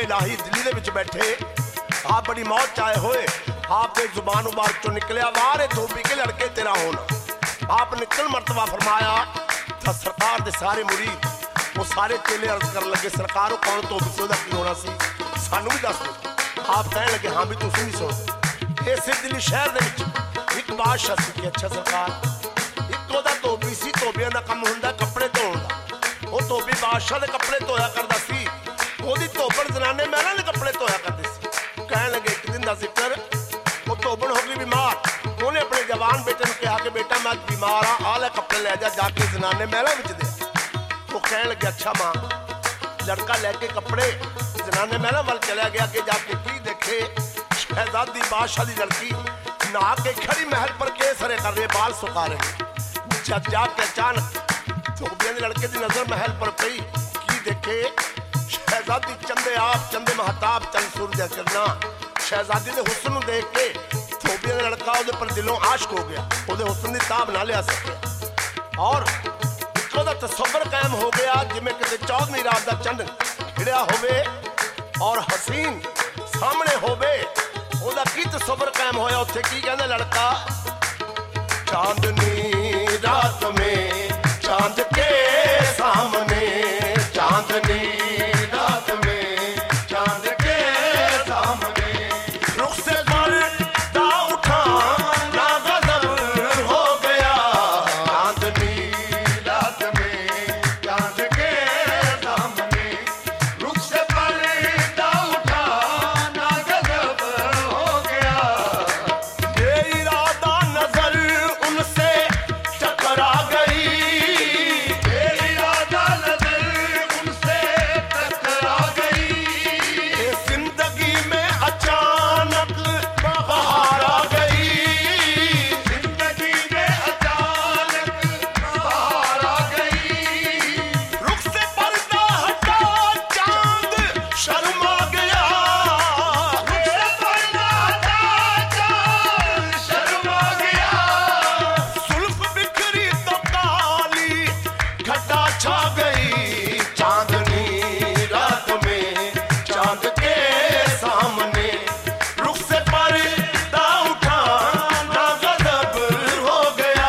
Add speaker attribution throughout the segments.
Speaker 1: इलाही दिल्ली दे विच बैठे आप बड़ी मौत चाहे होए आपके जुबान मुबारक चो निकलिया वारे धोबी के लड़के तेरा होना। आप निकल मरतबा फरमाया तो सरकार दे सारे मुरीद वो सारे चेले अर्ज कर लगे सरकार वो कौन धोबी से ओदा की होना सी सानू भी दस दो। आप कहने लगे हाँ भी तुसीं भी सुन। इस दिल्ली शहर दे विच एक बादशाह सी कि अच्छा सरकार एक ओदा धोबी सी धोबियां दा काम हुंदा कपड़े धोण दा। वो धोबी बादशाह दे कपड़े धोया करदा सी ओदी धोबण जनाने महलां दे कपड़े धोया करदी सी। कहने लगे एक दिन का जिक्र वो धोबन हो गई बीमार उन्हें अपने जवान बेटे ने कहा कि बेटा मैं बीमार हाँ आ ले कपड़े ले जा जाके जनाने महलों में दे। वो कहने लगे अच्छा माँ। लड़का लेके कपड़े जनाने महलों वाल चला गया कि जाके की देखे शहजादी बादशाह की लड़की नहा के खड़ी महल पर केसरे कर रहे बाल सुखा रहे। जब जाके अचानक धोबियां लड़के की नजर महल पर पई की देखे शहजादी चंदे आप चंदे महताब चंद सूरज चलना। शहजादी ने हुस्न देख के धोबियां का लड़का उहदे पर दिलों आशिक हो गया उहदे हुस्न की ताब ना लिया सके और ओहदा तसव्वुर कायम हो गया जिवें किते चौदहवीं रात का चंद खिड़िया होवे और हसीन सामने होवे। ओहदा की तसव्वुर कायम होया उत्थे की कहंदा लड़का चांदनी रात में चांद के सामने चांदनी रात में चांद के सामने रुख से पर्दा उठा ना गजब हो गया। चांदनी रात में चांद के सामने रुख से पर्दा उठा ना गजब हो गया। ये इरादा नजर उनसे टकरा गई ये इरादा नजर उनसे टकरा गई। ये जिंदगी में अचानक बहार आ गई जिंदगी में अचानक बहार आ गई। रुख से पर्दा हटा चांद शर्मा गया रुख से पर्दा हटा चांद शर्मा गया। सुल्फ बिखरी तो काली घटा छा गई। चांदनी रात में चांद के सामने रुख से पर्दा उठा ना गजब हो गया।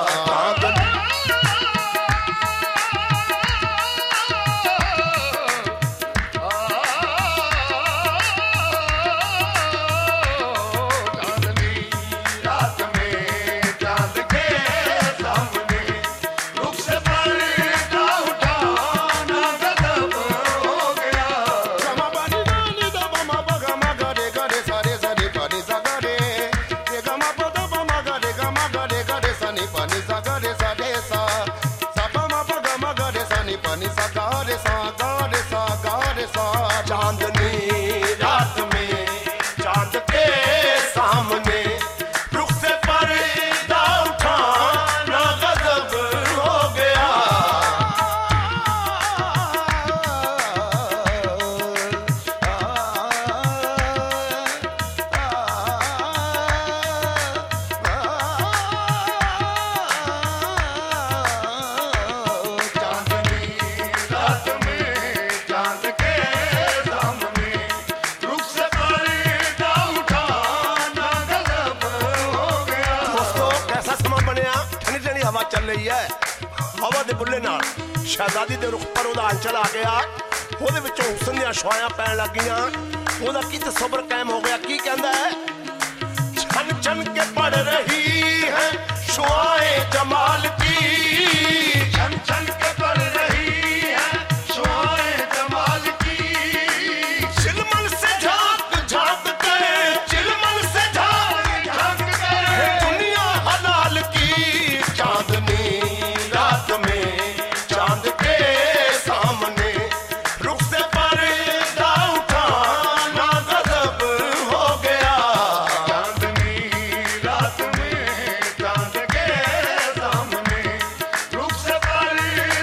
Speaker 1: चांदनी रात में चांद के सामने रुख से पर्दा उठा ना गजब हो गया।
Speaker 2: Gama bani bani da bama baga maga de gade sa de sa de pa de sa gade. De gama pa da bama gade sa ni pa ni sa gade sa de sa. Sa bama pa gama gade sa ni pa ni sa gade sa gade sa gade sa.
Speaker 1: चांदनी रात में चांद के सामने रुख से पर्दा उठा ना गजब हो गया।
Speaker 2: चांदनी रात में चांद के सामने रुख से पर्दा उठा ना गजब हो गया।
Speaker 1: दोस्तों कैसा समा बनया ठंडी ठंडी हवा चल रही है हवा दे बुल्ले नाल शहजादी दे रुख पर ओदा अंचल आ गया ओदे विचों हुस्न दियां शुआयां पैण लग गईयां। ओदा की तसव्वुर कायम हो गया की कहंदा है छन छन के पड़ रही है शुआएं जमाल की
Speaker 2: छन छन के पड़ रही है शुआएं जमाल की।
Speaker 1: चिलमन से झांक झांक करे चिलमन से झांक
Speaker 2: झांक कर
Speaker 1: है दुनिया हलाल की। चांदनी रात में चांद के सामने रुख से पर्दा उठा ना गजब हो गया।
Speaker 2: चांदनी रात में चांद के सामने रुख से पर्दा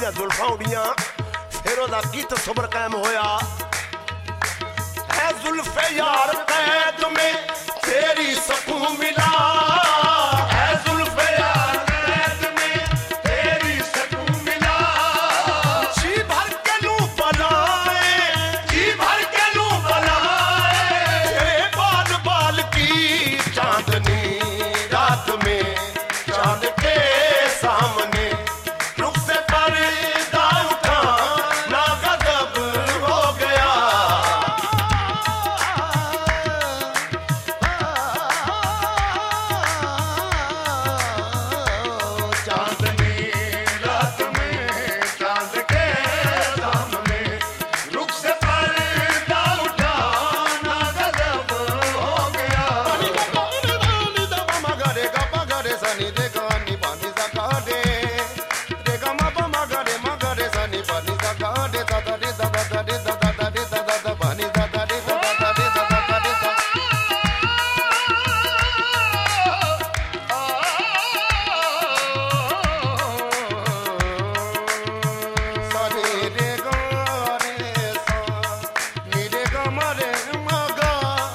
Speaker 1: दियां जुल्फां उड़ियां फिर ओदा की तसव्वुर कायम होया है जुल्फे यार कैद में तेरी सकून मिला है जुल्फे यार कैद में तेरी सकून मिला जी भर के लूं बनाए जी भर के लूं बनाए तेरे बाल बाल की चांदनी रात में चांद के सामने रुख से पर्दा उठा ना गजब हो गया चांदनी रात में चांद के सामने रुख से पर्दा उठा ना गजब हो गया
Speaker 2: मगरे गा मगरे सनी दे गानी पानी सका दे गा मगरे मगरे सनी पानी सका दे दादा दे दादा दे दादा दे दादा पानी दादा दे दादा दे दादा दे सनी रे गा रे सा नी रे गा मरे मगा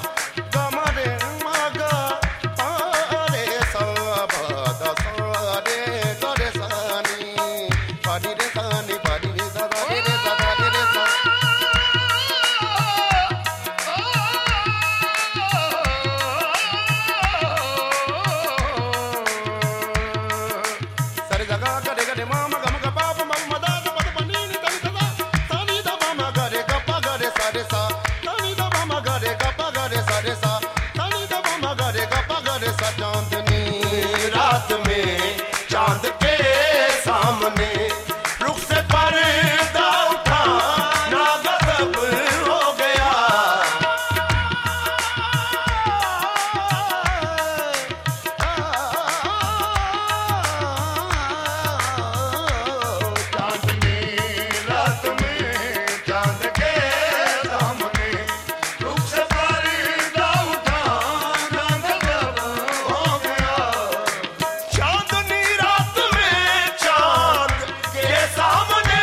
Speaker 2: रे सा बादा सा रे गा रे सानी पानी रे सानी पानी रे दादा रे दादा रे सा सरे जगा गरे गरे मामा गम ग पाप मम मदा द पद बनी नि तनि तदा सानी द मामा गरे ग प गरे सारे सा सानी द मामा गरे ग प गरे सारे सा सानी द मामा गरे ग प गरे सा चांदनी
Speaker 1: रात में चांद के सामने रुख से पर्दा उठा ना गजब हो गया चांदनी रात में चांद के सामने रुख से पर्दा उठा ना गजब हो गया चांदनी रात में चांद के सामने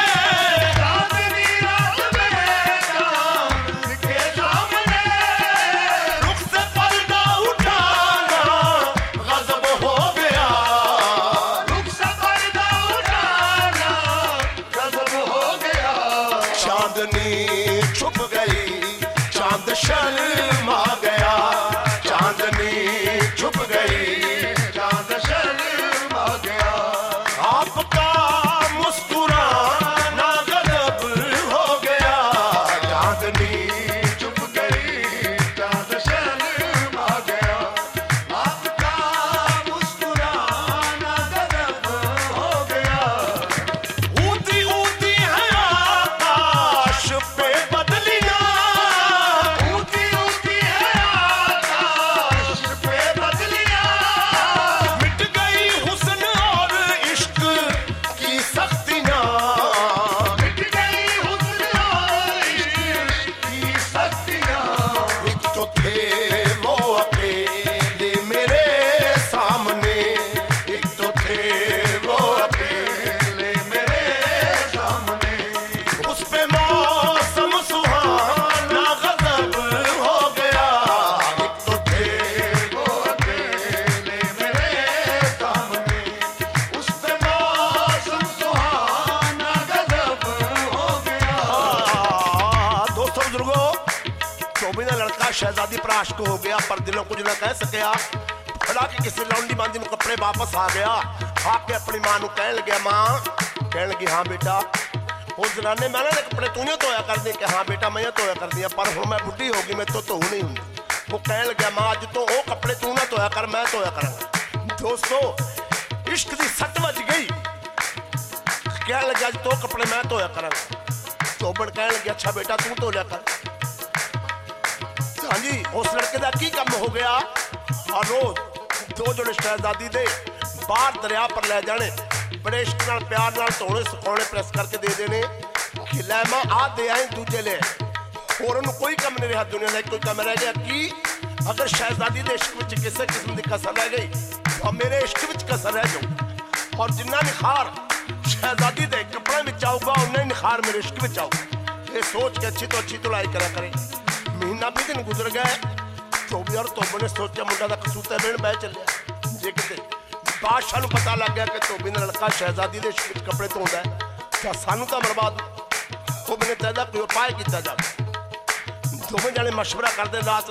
Speaker 1: चांदनी रात में चांद के सामने रुख से पर्दा उठाना गजब हो गया रुख से पर्दा उठाना गजब हो गया चांदनी छुप गई चांद शर्मा गया चांदनी छुप गई चांद शर्मा गया आपका मुस्कुराना गजब हो गया चांदनी छुप गई चांद शर्मा गया आपका मुस्कुराना गजब हो गया ऊंची ऊंची है आकाश पे बदलियां ऊंची ऊंची है आकाश पे बदलियां मिट गई हुस्न और इश्क की सख्तियां मिट गई हुस्न और इश्क की सख्तियां एक तो थे वो अकेले मेरे सामने एक तो थे वो अकेले मेरे सामने उस पे मौसम सुहाना गजब हो गया एक तो थे वो अकेले मेरे सामने उस पे मौसम सुहाना गजब हो गया दोस्तों बुजुर्गों चौबी का लड़का शहजादी पर आशिक हो गया पर दिलों कुछ ना कह सकिया भला कि किसी लौंडी मांदी नूं कपड़े वापस आ गया आके अपनी मां नूं कहण लग्या मां कहण लगी हाँ बेटा उस जनाने मैं ना कपड़े तू नहीं धोया कर दी कि हाँ बेटा मैं धोया कर दिया पर हुण मैं बुढ़ी हो गई मैं तो धो नहीं हुंदी वो कहण लग्या मां अज तो वो कपड़े तू ना धोया कर मैं धोया करांगा दोस्तों इश्क दी सट वज गई कहण लग्या अज तो कपड़े मैं धोया करांगा चौबड़ कहण लग्या अच्छा बेटा तू धो लिया कर हाँ जी उस लड़के का की कम हो गया हर रोज दो जोड़े शहजादी दे बाहर दरिया पर ले जाने बड़े इश्क नाल प्यार नाल धोने सुखाने प्रेस करके दे देने कि लै मां आ दे आए दूजे ले होर नूं कोई कम नहीं रहा दुनिया का कोई कम रह गया कि अगर शहजादी दे इश्क विच किसी किस्म की कसर रह गई तो मेरे इश्क विच कसर रह जाऊ और जिन्ना निखार शहजादी दे कपड़े में आऊगा उन्ना ही निखार मेरे इश्क में आऊगा। ये सोच के अच्छी तो अच्छी तुलाई करा करे। महीना भी दिन गुजर गया, धोबी और धोबन ने सोचा मुंडा का कसूता बेन बह चलिया। जे किते बादशाह नूं पता लग गया कि धोबी दा लड़का शहजादी दे इश्क विच कपड़े धोंदा है तो सानू तो बर्बाद। धोबी ने चाहता कोई उपाय किया जाए। दोवें जाने मशवरा करते रात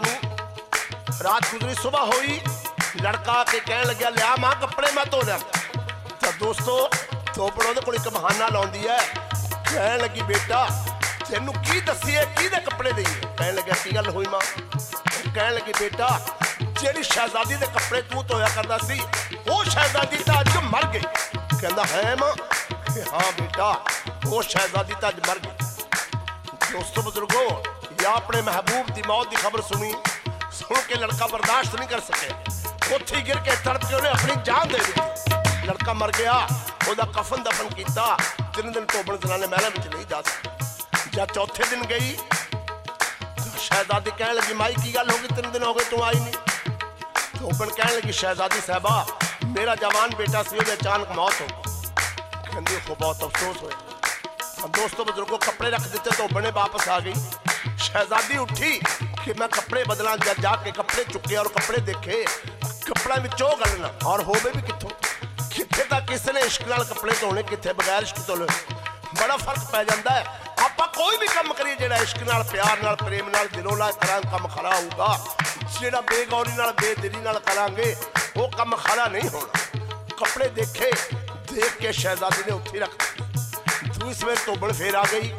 Speaker 1: गुजरी, सुबह हुई, लड़का आके कह लग्या लिया मां कपड़े मैं धो लिया। तो दोस्तों धोबन उहदे कोल इक बहाना लाउंदी है, कह लगी बेटा तेनू की दसीए किहदे कपड़े दईए। कह लग्या की गल हुई मां। कह लगी बेटा जेड़ी शहजादी दे कपड़े तू धोया करदा सी वो शहजादी तो अज मर गई। कहंदा है मां? हाँ बेटा वो शहजादी तो अज मर गई। दोस्तों बुजुर्गो या अपने महबूब की मौत की खबर सुनी, सुन के लड़का बर्दाश्त नहीं कर सके, उत्थे गिर के तड़प के उन्हें अपनी जान दे दी। लड़का मर गया, उसका कफन दफन किया। 3 दिन धोबन जनाने महल में नहीं जा सकी। जब चौथे दिन गई तो शहजादी कहने लगी माई की गल होगी 3 दिन हो गए तू आई नहीं। धोबन कहने लगी शहजादी साहबा मेरा जवान बेटा सी अचानक मौत हो गई। कहती को बहुत अफसोस हो। दोस्तों बुजुर्गों कपड़े रख दिते, धोबन ने वापस आ गई। शहजादी उठी कि मैं कपड़े बदला, जाके कपड़े चुके और कपड़े देखे, कपड़ा में चो गलना और होवे भी कितों किथे तक किसी ने इश्क नाल कपड़े धोने, किथे बगैर इश्क तो बड़ा फर्क पै जाता है। आप कोई भी काम करिए जेड़ा इश्क नाल प्यार नाल प्रेम नाल दिलों नाल करांगे काम खरा होगा। जेड़ा बेगौरी नाल बेदिली नाल करांगे वो काम खरा नहीं होना। कपड़े देखे, देख के शहजादी ने उत्थे रख दिए। दूसरी सवेर धोबन फिर आ गई।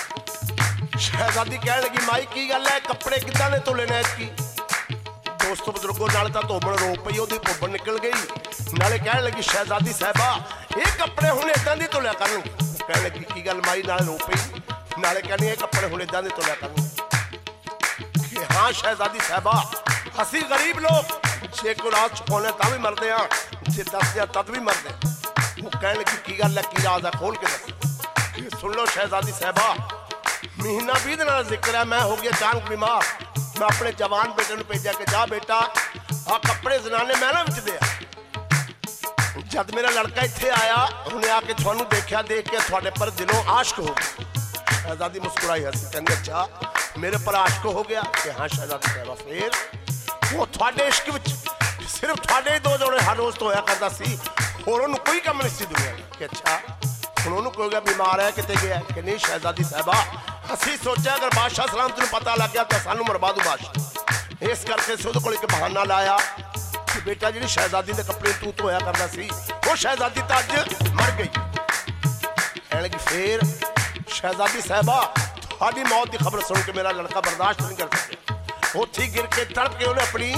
Speaker 1: शहजादी कह लगी माई की गल है कपड़े किदां ने धोले ने की। दोस्तों बुजुर्गों नाले तो धोबन रो पई, ओदी धोबन निकल गई। नाले कह लगी शहजादी साहबा ये कपड़े हुण इदां दी धोलिया करन। कह लगी की गल माई नाले रो पई, नाले कहनी ये कपड़े हुण इदां दी धोलिया करन। कि हाँ शहजादी साहबा असी गरीब लोग जे को रात छुपाने तां भी मरदे हां, जे 10,000 तद भी मरदे। वो कह लगी की गल है की राज है खोल के दस। सुन लो शहजादी साहबा महीना 20 दिन का जिक्र है, मैं हो गया अचानक बीमार। मैं अपने जवान बेटे ने भेजा कि जा बेटा आ कपड़े जनाने महलों में दे। जब मेरा लड़का इत्थे आया उन्हें आके थानू देखा, देख के थोड़े पर दिलों आशिक हो गया। शहजादी मुस्कुराई हसी कहती अच्छा मेरे पर आशिक हो गया कि हाँ शहजादी साहबा फिर वो थोड़े इश्क विच सिर्फ थोड़े 2 जोड़े हर रोज तो होया करता सी, होर उन्होंने कोई कम नहीं सी दुनिया कि अच्छा हुण उन्होंने कोई गया बीमार है कितने गया कि नहीं। शहजादी साहबा असी सोचा अगर बादशाह सलाम तेन पता लग गया तो सानू मरवा दू बादशाह। इस करके उहदे कोल एक बहाना लाया कि बेटा जी शहजादी के कपड़े तू धोया करता सी वो शहजादी तो अज मर गई। कहने लगी फिर शहजादी साहबा थोड़ी मौत की खबर सुन के मेरा लड़का बर्दाश्त नहीं कर सके, उत्थे गिर के तड़प के उन्हें अपनी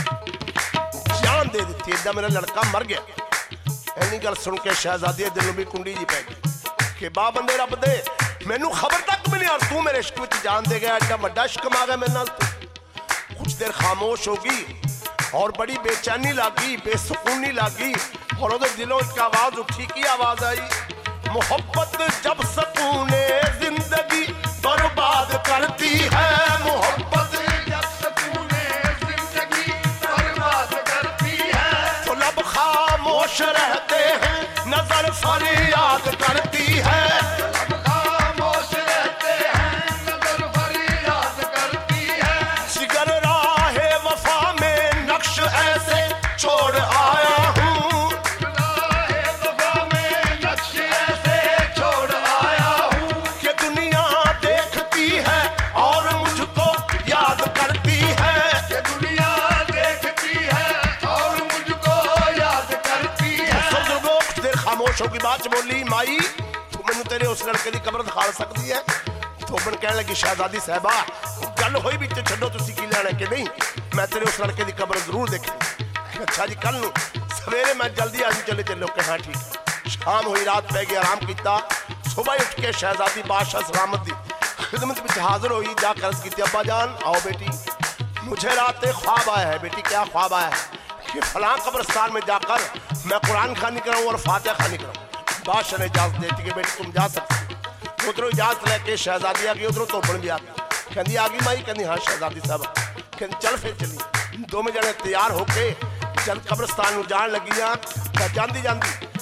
Speaker 1: जान दे दी। इदा मेरा लड़का मर गया। इन्नी गल सुन के शहजादी दिल में भी कुंडी जी पै गई कि बा बंदे रब दे मैनू खबर तक भी नहीं और तू मेरे इश्क में जान दे गया, एडा वड्डा इश्क आ गया मेरे नाल। कुछ देर खामोश होगी और बड़ी बेचैनी लगी, बेसुकूनी लगी और उहदे दिलों एक आवाज उठी। की आवाज आई? मोहब्बत जब सकूने जिंदगी बर्बाद करती है, मोहब्बत
Speaker 2: जब सकूने जिंदगी बर्बाद करती है,
Speaker 1: तो लब खामोश रहते हैं नजर फरियाद करती है।
Speaker 2: लब खामोश रहते हैं नजर फरियाद करती है।
Speaker 1: जिगर राहे वफा में नक्श ऐसे छोड़ आया हूँ,
Speaker 2: राहे वफा में नक्श ऐसे छोड़ आया हूँ
Speaker 1: कि दुनिया देखती है और मुझको याद करती है।
Speaker 2: कि दुनिया देखती है और मुझको याद करती है।
Speaker 1: सब लोगों कुछ देर खामोश होगी, बात च बोली माई तू मैनू तेरे उस लड़के की कब्र दिखा सकती है? धोबन कहने लगी शहजादी साहबा गल होई भी छड्डो तुसी की लेना कि नहीं, मैं तेरे उस लड़के की कब्र जरूर देखनी। अच्छा जी कल नू सवेरे मैं जल्दी आज चले चलो कि हाँ ठीक है। शाम हुई, रात पै गई, आराम किया। सुबह उठ के शहजादी बादशाह सलामत की खिदमत में हाजिर हुई, जाकर अर्ज की अब्बा जान आओ बेटी मुझे रात एक ख्वाब आया है। बेटी क्या ख्वाब आया है? कि फलां कब्रस्तान में जाकर मैं कुरान खानी कराऊँ और फातिहा खानी कराऊँ। बादशाह ने इजाजत देती कि बेटी तुम जा सकती। उधरों इजाजत लेके शहजादी आ गई, उधरों धोबन भी आ गई। कहती आ गई माई? कहती हाँ शहजादी साहब। कहती चल फिर चली। दोवें जने तैयार होके जब कब्रस्तान में जान लगियां जांदी जांदी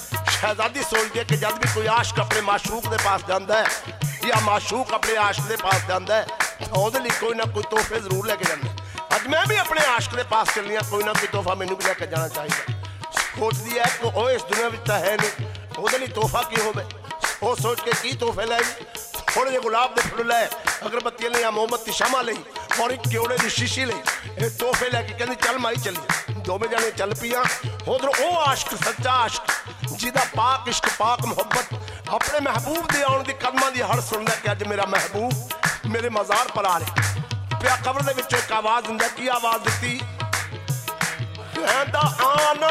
Speaker 1: शहजादी सोचती है कि जब भी कोई आशिक अपने माशूक के पास जाता है या माशूक अपने आशिक के पास जाता है तो वो कोई ना कोई तोहफे जरूर लेके जाते। अज मैं भी अपने आशिक के पास चलनी, कोई ना कोई तोहफा मैनू भी लेके जाना चाहिए। सोचती है कि वो इस दुनिया में तो है नहीं, वो तोहफा की हो। वो सोच के की तोहफे लाई, थोड़े जे गुलाब के फुल लाए, अगरबत्ती ली, मोमबत्ती शमा ली और एक क्योड़े की शीशी ली, तोहफे लैके कहती चल माई चलिए। दोवें जने चल पिया। उधर वो आशिक सच्चा आशिक जिदा पाक इश्क पाक मुहब्बत अपने महबूब के आने की कदमां की हर सुनता कि अज मेरा महबूब मेरे मज़ार पर आ रहे पिया। कबर के विचों एक आवाज़ दिंदा, की आवाज़ दी आना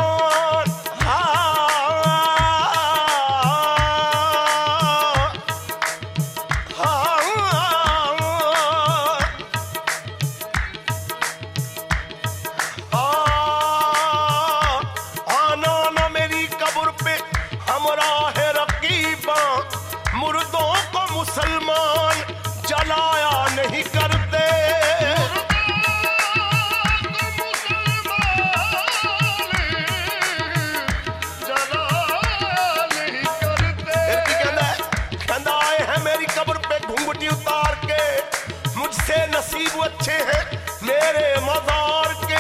Speaker 1: मुसलमान जलाया नहीं करते। कहना आए हैं मेरी कब्र पे घूंघटी उतार के, मुझसे नसीब अच्छे हैं मेरे मज़ार के।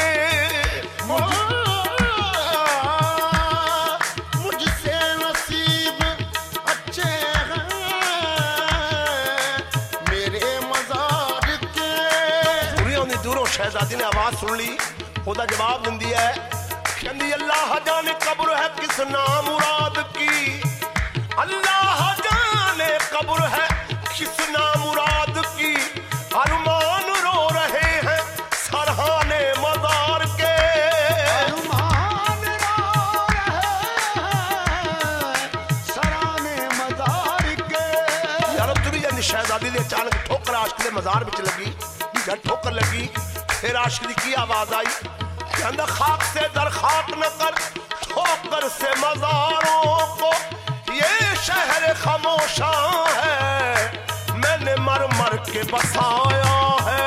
Speaker 1: शहजादी ने आवाज सुन ली, ओदा जवाब दिंदी है, कहंदी अल्लाह जाने कब्र है किस नाम मुराद की, अल्लाह जाने कब्र है किस नाम मुराद की, अरमान रो रहे हैं सरहाने मज़ार के। अरमान रो रहे हैं सरहाने मज़ार के। यार तुरी जानी शहजादी ने अचानक ठोकर आशिक के मज़ार में लगी। जब ठोकर लगी फिर आशिक की आवाज आई, कहंदा खाक से दर खाक न कर, ठोकर से मज़ारों को ये शहर खामोशा है, मैंने मर मर के बसाया है।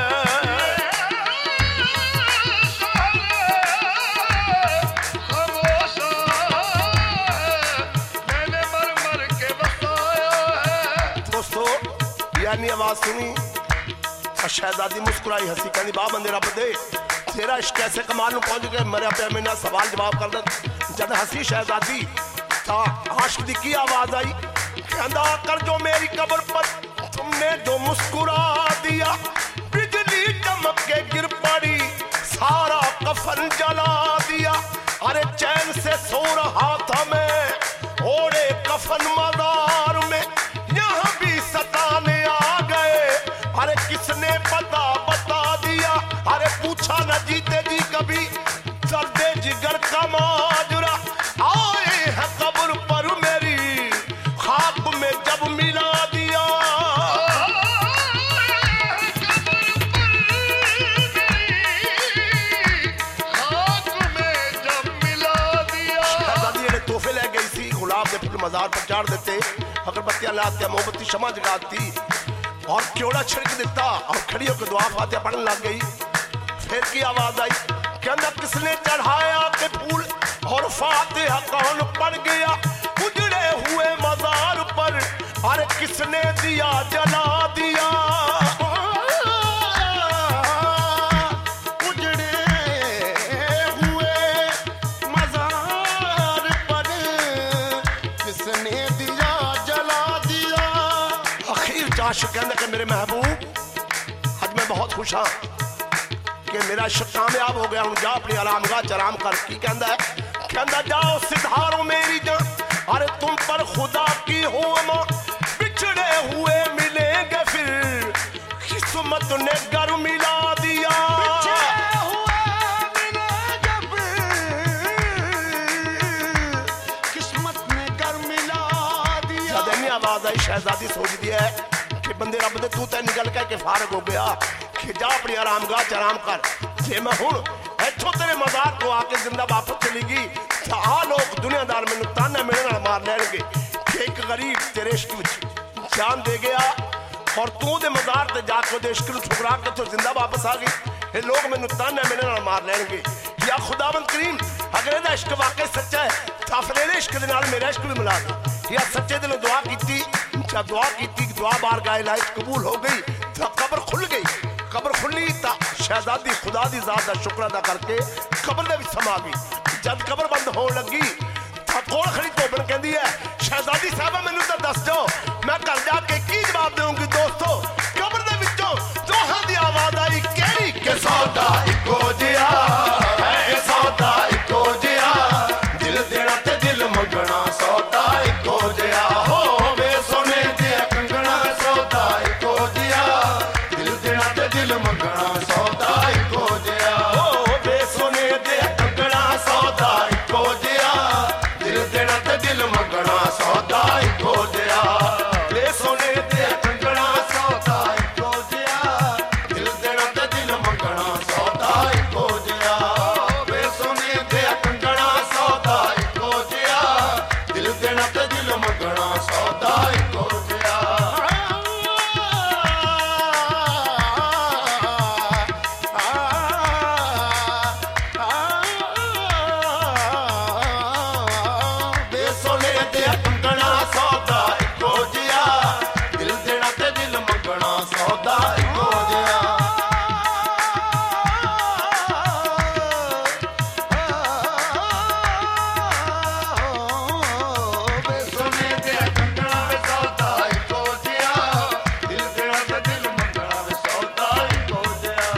Speaker 1: मैंने मर मर के बसाया है। दोस्तों यानी आवाज सुनी, शहजादी मुस्कुराई, हंसी, कहनी बा बंदे रब दे तेरा इश्क कैसे कमाल में पहुंच गए, मरिया पे मैंने सवाल जवाब कर दे। जब हंसी शहजादी था आशिक की आवाज आई, कहंदा कर जो मेरी कब्र पर तुमने जो मुस्कुरा दिया, बिजली चमक के गिर पड़ी सारा कफन जला दिया। अरे चैन से सो रहा था मैं ओढ़े कफन मज़ार में, यहाँ भी सताने आ गए, अरे किसने पता बता दिया, अरे पूछा न जीते जी कभी दर्दे जिगर का माजरा, आए हैं कब्र पर मेरी खाक में जब मिला दिया। खाक में जब मिला दिया। शहजादी ने तोहफे ले गई थी, गुलाब के फूल मज़ार पर चाड़ देते, अगरबत्तियां लाते, मोमबत्ती शमा जगाती और क्योड़ा छिड़क देता और खड़ी होकर दुआ फातिहा पढ़ने लग गई। फिर की आवाज आई, कहना किसने चढ़ाया के फूल और फातिहा कौन पड़ गया, उजड़े हुए मज़ार पर अरे किसने दिया जला दिया। उजड़े हुए मज़ार पर किसने दिया जला दिया। आखिर आशिक कहने के मेरे महबूब आज मैं बहुत खुश हाँ कि मेरा इश्क कामयाब हो गया हूँ, जा अपनी आरामगाह चराम कर। की कहता है, कहता जाओ सिधारो मेरी जान, अरे तुम पर खुदा की हो अमा, बिछड़े हुए मिलेंगे फिर किस्मत ने घर मिला दिया। किस्मत ने घर मिला दिया। आवाज आई, शहजादी सोच दिया है कि बंदे रब दे तू तो निकल के फारग हो गया कि जा अपनी आरामगाह च आराम कर। जे मैं हुण इथों तेरे मज़ार को आके जिंदा वापस चलीगी तो आ लोग दुनियादार मैनू ताना मेरे मार लैणगे कि एक गरीब तेरे इश्क विच जान दे गया और तू दे मज़ार ते जाके उहदे इश्क नूं ठुकरा के तो जिंदा वापस आ गई। ये लोग मैनू ताना मेरे मार लैणगे। या खुदाबंद करीम अगर इहदा इश्क वाकई सच्चा है तो अपने इश्क दे नाल मेरा इश्क भी मिला दे। या सच्चे दिलों दुआ की, जब दुआ की दुआ बारगाह इलाही कबूल हो गई तो कब्र खुल गई। कब्र खुली तो शहजादी खुदा दी जात दा शुक्र अदा करके कब्र दे विच समा गई। जब कब्र बंद होने लगी तो कोल खड़ी धोबन कहती है शहजादी साहबा मैनू तो दस दो मैं घर जाके की जवाब दूंगी। दोस्तों कब्र दे विचों दोहां दी आवाज आई केड़ी के सौदा इको जिहा है, सौदा इको जिहा दिल देना ते दिल मंगना सौदा इको जिहा हो वे सोने दे कंगना सौदा इको जिहा दिल देना ते दिल मंगना सौदा इको जिहा हो वे सोने दे कंगना सौदा इको जिहा दिल देना ते दिल मंगना सौदा इको जिहा वे सोने दे कंगना सौदा इको जिहा दिल देना ते दिल मंगना सौदा इको जिहा वे सोने दे कंगना सौदा इको जिहा दिल देना ते दिल मंगना सौदा इको जिहा। वे सोने दे कंगना सौदा इको जिहा दिल देना ते दिल मंगना सौदा इको जिहा। वे सोने दे कंगना सौदा इको जिहा दिल देना ते दिल मंगना सौदा इको जिहा।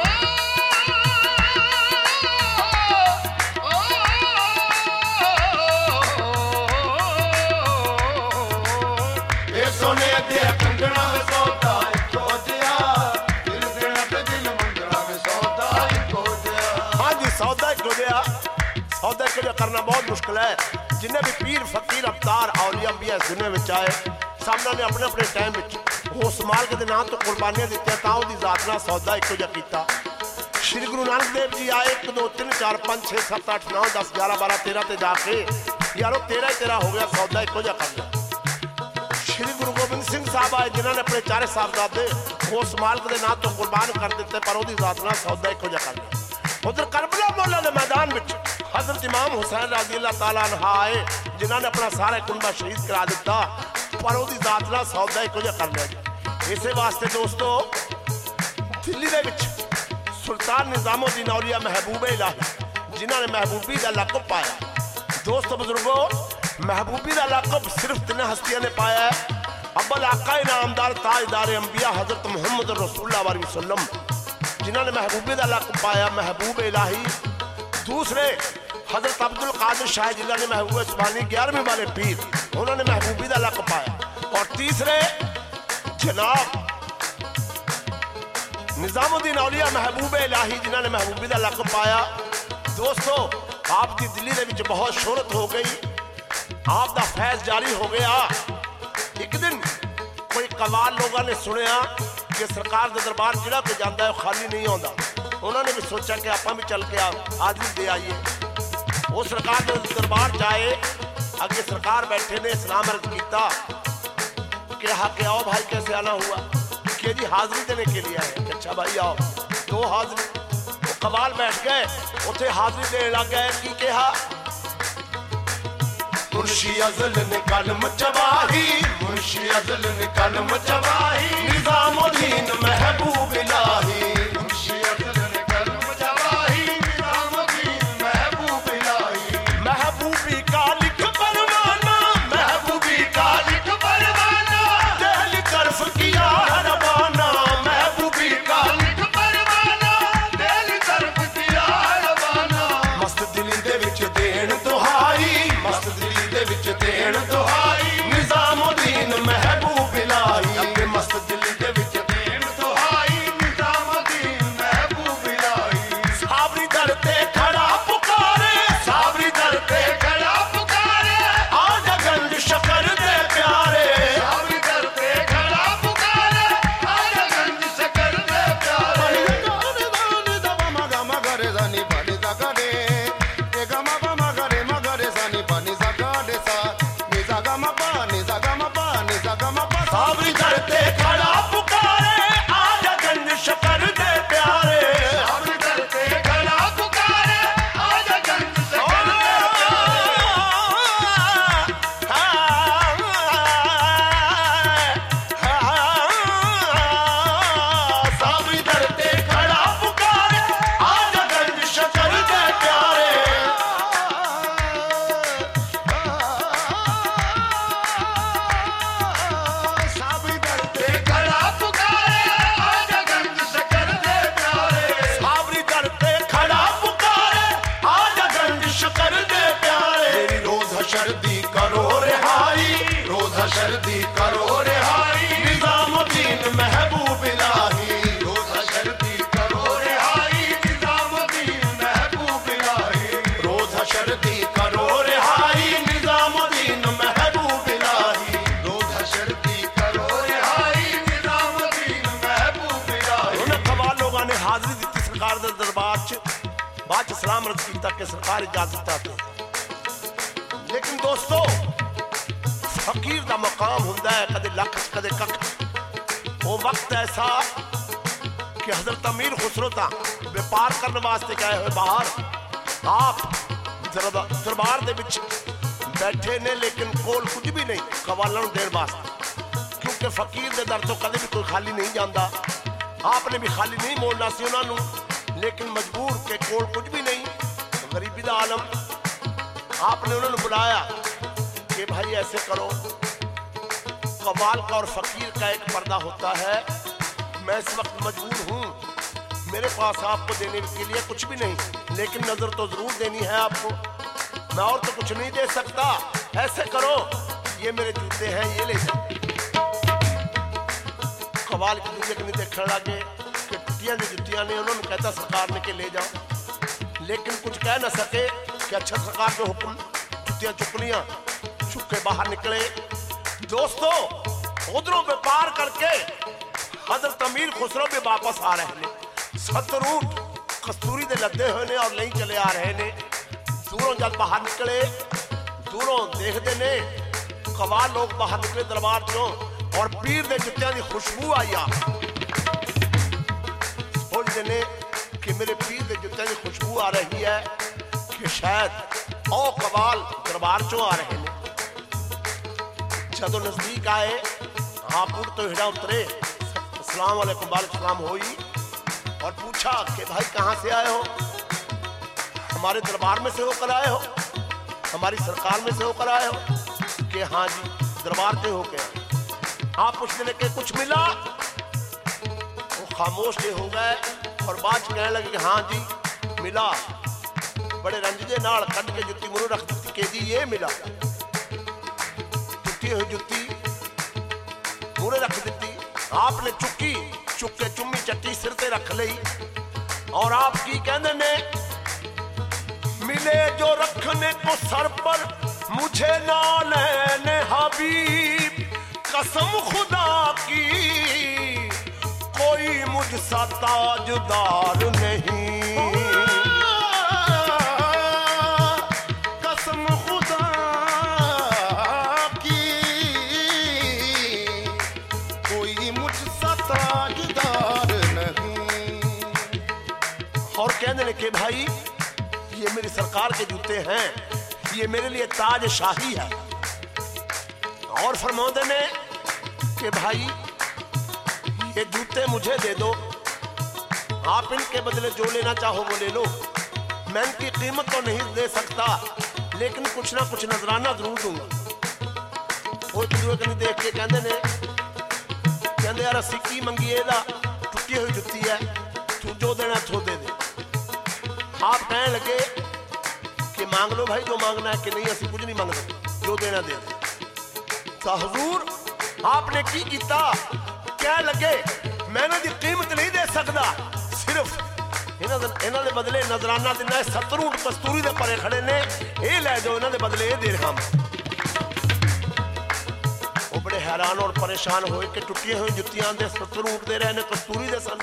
Speaker 1: वे सोने दे कंगना सौदा इको जिहा दिल देना ते दिल मंगना सौदा इको जिहा। हाँ जी सौदा इको जिहा। सौदा इको जिहा करना बहुत मुश्किल है। जिन्हें भी पीर फकीर अवतार औलिया अंबिया इस दुनिया में आए सामने ने अपने अपने टाइम में उस मालिक के नाम तो कुर्बानियां दी तां उहदी जात नाल सौदा इको जिहा कीता। श्री गुरु नानक देव जी आए 1 2 3 4 5 6 7 8 9 10 11 12 13 ते जाके यारो 13 ही 13 हो गया सौदा इको जिहा कर लिया। श्री गुरु गोबिंद सिंह साहब आए जिन्होंने अपने 4 साहबजादे उस मालिक के नाम तो कुर्बान कर दिते पर उहदी जात नाल सौदा इको जिहा कर लिया। उधर करबला मौला के मैदान में हजरत इमाम हुसैन रज़ी अल्लाह तआला अन्हा आए जिन्होंने अपना सारा कुनबा शहीद करा दिता पर उहदी जात नाल सौदा इको जिहा कर लिया। इसे वास्ते दोस्तों दिल्ली दे विच सुल्तान निजामुद्दीन औलिया महबूबे इलाही जिन्होंने महबूबी का लक़ब पाया। दोस्तों बुजुर्गो महबूबी का लक़ब सिर्फ 3 हस्तियों ने पाया है। अव्वल आका इनामदार ताजदार अंबिया हजरत मुहम्मद रसूलुल्लाह वसल्लम जिन्होंने महबूबी का लक़ब पाया महबूब इलाही। दूसरे हजरत अब्दुल कादिर शाह जिन्होंने महबूब सुभानी 11वीं वाले पीर उन्होंने महबूबी का लक़ब पाया। और तीसरे जनाब निजामुद्दीन औलिया महबूब इलाही जिन्होंने महबूबी का लक़ब पाया। दोस्तों आपकी दिल्ली के विच बहुत शोहरत हो गई, आपका फैज़ जारी हो गया। एक दिन कोई कवाल लोगों ने सुनिया कि सरकार के दरबार जिहड़ा कोई जाता है खाली नहीं आता। उन्होंने भी सोचा कि आप भी चल के हाज़री दे आइए। वो सरकार के दरबार जाए अगे सरकार बैठे ने सलाम अर्ज किया कि हाँ के आओ भाई कैसे आना हुआ कि जी हाज़री देने के लिए आए। अच्छा भाई आओ 2 हाज़री। वो कवाल बैठ गए उसे हाज़री देने लग गए की कहा मुंशी अज़ल ने कलम चबाही मुंशी अज़ल ने कलम चबाही निज़ामुद्दीन महबूब इलाही मुंशी अज़ल ने कलम चबाही निज़ामुद्दीन महबूब इलाही। महबूबी का लिख परवाना महबूबी का लिख परवाना दिल तरफ किया रवाना महबूबी का लिख परवाना दिल तरफ किया रवाना। मस्त दिली दे विच देन दुहाई मस्त दिली दे विच देन दुहाई निज़ामुद्दीन महबूब इलाही। अपने मस्त दिली दे विच दे दरबार च बाद सलाम अर्ज किया कि सरकार इजाजत आते। लेकिन दोस्तों फकीर का मकाम हुंदा है कदे लख कदे कख। वो वक्त ऐसा कि हजरत अमीर खुसरो ता व्यापार करने वास्ते गए हुए बाहर, आप दरबार दे विच बैठे ने लेकिन कोल कुछ भी नहीं कवालां नूं देण वास्ते, क्योंकि फकीर दे दर तो कदे भी कोई खाली नहीं जाता। आपने भी खाली नहीं मोड़ना सी उन्हां नूं, लेकिन मजबूर के कोल कुछ भी नहीं, गरीबी दा आलम। आपने उन्होंने बुलाया कि भाई ऐसे करो, कवाल का और फकीर का एक पर्दा होता है, मैं इस वक्त मजबूर हूँ, मेरे पास आपको देने के लिए कुछ भी नहीं, लेकिन नजर तो जरूर देनी है आपको, मैं और तो कुछ नहीं दे सकता। ऐसे करो, ये मेरे जूते हैं, ये ले जाओ। कवाल की दूजे नहीं देखने लगे कि टुटियां दी जुतियां ने, उन्होंने कहता सरकार ने के ले जाओ, लेकिन कुछ कह ना सके कि अच्छा सरकार के हुक्म, जुतियां चुक लिया, चुक के बाहर निकले। दोस्तों उधरों व्यापार करके हजरत अमीर खुसरो भी वापस आ रहे ने, 70 ऊंट कस्तूरी दे लदे हुए ने और नहीं चले आ रहे ने। दूरों जब बाहर निकले, दूरों देखते ने कवाल लोग बाहर निकले दरबार चो, और पीर दे जुत्तियां दी खुशबू आई आ। सोचते ने कि मेरे पीर दे जुत्तियां दी खुशबू आ रही है कि शायद ओ कवाल दरबार चो आ रहे ने। जदों नजदीक आए, आप उठ तो हिड़ा उतरे, अस्सलाम वालेकुम वालेकुम सलाम हुई और पूछा कि भाई कहाँ से आए हो? हमारे दरबार में से होकर आए हो? हमारी सरकार में से होकर आए हो? कि हाँ जी दरबार से होकर। आप पूछने के कुछ मिला? वो खामोश हो गए और बात कहने लगे कि हाँ जी मिला। बड़े रंजे नाल कट के जुत्ती मुंह रख दी कि जी ये मिला। टुटी हुई जुत्ती मुंह रख दी, आपने चुकी, चुक के चुम्मी चट्टी सिर ते रख ली और आप की कहने ने, मिले जो रखने को सर पर मुझे ना लेने हबीब, कसम खुदा की कोई मुझसा ताजदार नहीं।
Speaker 2: कसम खुदा की कोई मुझसा ताजदार नहीं।
Speaker 1: और कहने लगे कि भाई ये मेरी सरकार के जूते हैं, ये मेरे लिए ताज शाही है। और फरमाते ने कि भाई ये जूते मुझे दे दो, आप इनके बदले जो लेना चाहो वो ले लो, मैं इनकी कीमत तो नहीं दे सकता, लेकिन कुछ ना कुछ नजराना जरूर दूंगा। वो एक दूसरे को देख के कहते ने, कहते यार असी की मंगीए दा, टुटी हुई जुत्ती है, तू जो देना थो दे दे। आप कहने लगे कि मांग लो भाई जो मांगना है, कि नहीं असी कुछ नहीं मांगते, जो देना दे दे। तो हुजूर आपने की किया? कह लगे मैं इन्हां दी कीमत नहीं दे सकता, सिर्फ इन्हां दे बदले नजराना देना। 70 ऊंट कस्तूरी दे परे खड़े ने, ये ले जाओ, इन्हां दे बदले ये दे रहा। वो बड़े हैरान और परेशान होए कि टुटियां हुई जुत्तियां दे 70 ऊंट दे रहे ने, कस्तूरी दे सन।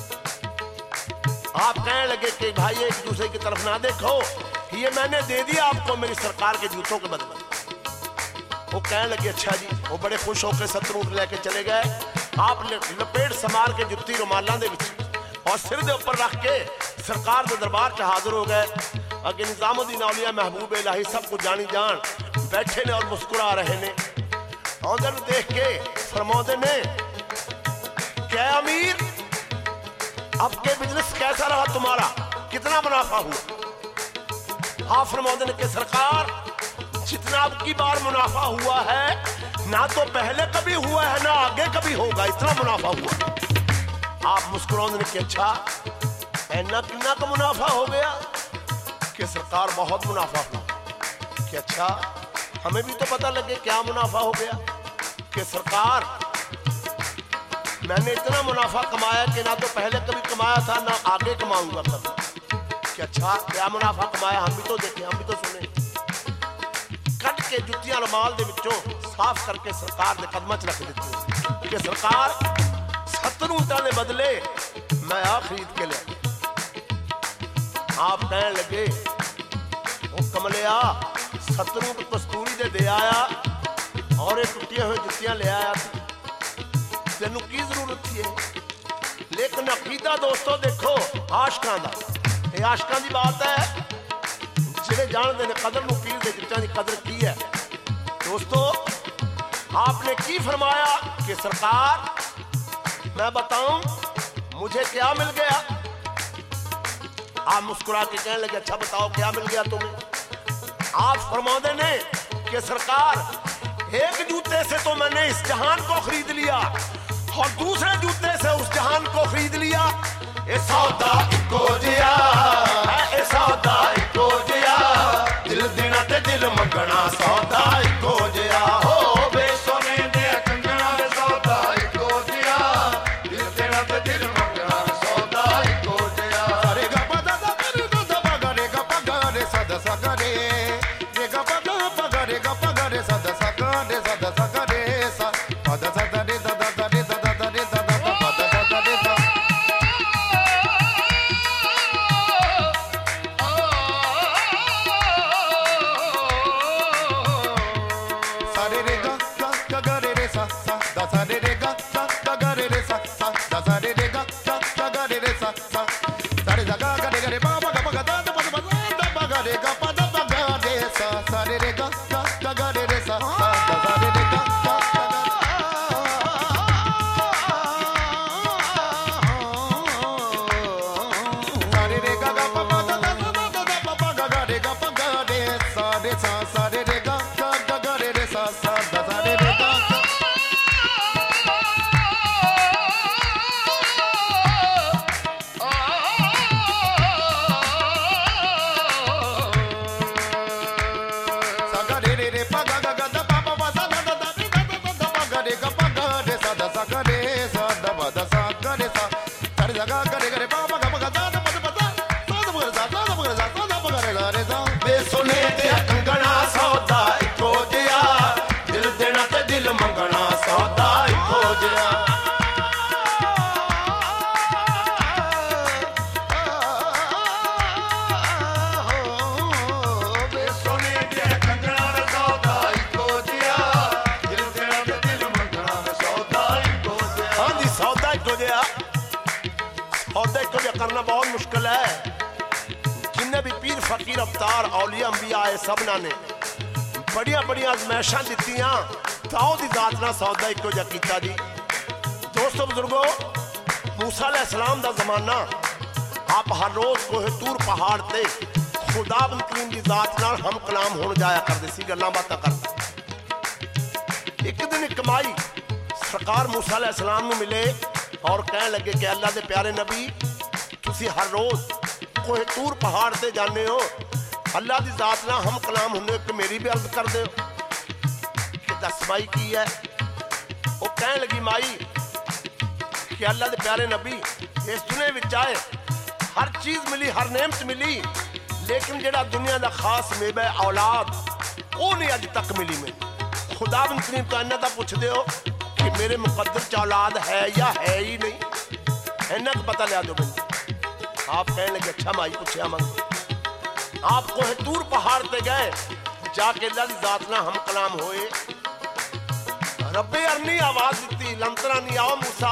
Speaker 1: आप कहने लगे कि भाई एक दूसरे की तरफ ना देखो, ये मैंने दे दिया आपको मेरी सरकार के जूतों के बदले। वो कहने लगे अच्छा जी। वो बड़े खुश होकर 70 ऊंट लेके चले गए। आप लपेट समार के जुत्ती रुमालां दे विच और सिर दे ऊपर रख के सरकार के दरबार च हाजिर हो गए। अगे निजामुद्दीन औलिया महबूब इलाही सब कुछ जानी जान बैठे ने और मुस्कुरा रहे ने। औंदे नूं देख के फरमाते ने, क्या अमीर अब के बिजनेस कैसा रहा तुम्हारा, कितना मुनाफा हुआ? आप फरमाते ने कि सरकार जितना अब की बार मुनाफा हुआ है ना तो पहले कभी हुआ है ना आगे कभी होगा, इतना मुनाफा हुआ। आप मुस्कुराते ने कि अच्छा इतना कितना का मुनाफा हो गया? कि सरकार बहुत मुनाफा हुआ। कि अच्छा हमें भी तो पता लगे क्या मुनाफा हो गया? कि सरकार मैंने इतना मुनाफा कमाया कि ना तो पहले कभी कमाया था ना आगे कमाऊंगा कभी। कि अच्छा क्या मुनाफा कमाया, हम भी तो देखें, हम भी तो सुने। कट के जुत्तियां रुमाल दे विचों साफ करके सरकार के कदमां च रख दी कि सरकार 70 ऊंटां दे बदले मैं आ खरीद के लिया। आप कहने लगे ओ कमलिया सतरू को कस्तूरी दे आया और ये टुटिया हुई जुतियां ले आया तेनू की जरूरत थी है। लेकिन अकीदा दोस्तों देखो आशकां दा, ये आशकां दी बात है जिहड़े जानते ने कदर नूं पीर दे जुतियां दी कदर की है। दोस्तों आपने की फरमाया कि सरकार मैं बताऊं मुझे क्या मिल गया। आप मुस्कुरा के कहने लगे अच्छा बताओ क्या मिल गया तुम्हें। आप फरमाते ने कि सरकार एक जूते से तो मैंने इस जहान को खरीद लिया और दूसरे जूते से उस जहान को खरीद लिया। ए सौदा इको जिया ए सौदा इको जिया दिल देना ते दिल मंगना सौदा इको जिया हो बे सोने दे कंगना दे सौदा इको जिया दिल देना ते दिल मंगना सौदा इको जिया।
Speaker 2: सारे गा पा दा दा रे दा दा पा गा रे सा दा सा गा रे गा पा गा रे सा दा सा गा रे सा दा सा गा रे सा पा दा सा दा रे दा दा रे दा दा रे दा दा पा दा दा रे दा सारे रे गा रे रे सा दा सा रे गा गा रे रे सा दा सा रे गा गा रे रे सा सारे गा गा रे पा पा गा दा दा पा गा रे गा पा दा गा रे सा सारे रे गा रे रे सा दा सा रे गा सारे रे गा गा पा दा दा दा पा गा रे गा पा गा रे सा रे सा सारे रे गा रे रे सा दा सा रे रे गा
Speaker 1: सोने दे कंगना सौदा इको जिया दिल देना ते दिल मंगना सौदा इको जिया। सोने दे कंगना सौदा इको जिया दिल देना ते दिल मंगना सौदा इको जिया। हाँ जी सौदा इको जिया, सौदा इको जिया करना बहुत मुश्किल है। जिन्हें भी पीर फकीर अवतार औलिया अंबिया आए सबना ने बड़िया बड़िया आजमैशां दित्तियां ताओ दी जात ना सौदा इको जिहा कीता जी। दोस्तों बुजुर्गो मूसा अलैहिस्सलाम दा जमाना आप हर रोज कोहतूर पहाड़ ते खुदाबंद करीम दी जात नाल हम कलाम होण जाया करदे सी गल्लां बातां करदे। एक दिन कमाई सरकार मूसा अलैहिस्सलाम नूं मिले और कहने लगे कि अल्लाह दे प्यारे नबी तुसी हर रोज कोहतूर पहाड़ से जाने हो अल्लाह की जात ना हम कलाम होने कि मेरी भी अर्ज कर दो कि दस माई की है। वो कहने लगी माई कि अल्लाह के प्यारे नबी इस दुनिया में आए हर चीज़ मिली हर नेमत मिली लेकिन जेड़ा दुनिया का खास मेवा औलाद वो नहीं अज तक मिली। मैं खुदावंद करीम तो इन्ना तो पूछते हो कि मेरे मुकद्दर च औलाद है या है ही नहीं, इन्ना को पता लिया दो मैंने। आप कहने लगे अच्छा माई पूछा मंग। आप कोहतूर पहाड़ पे गए जाके अल्लाह की जात ना हम कलाम होए। रब्बे अरनी आवाज दी लंतरा नहीं आओ मूसा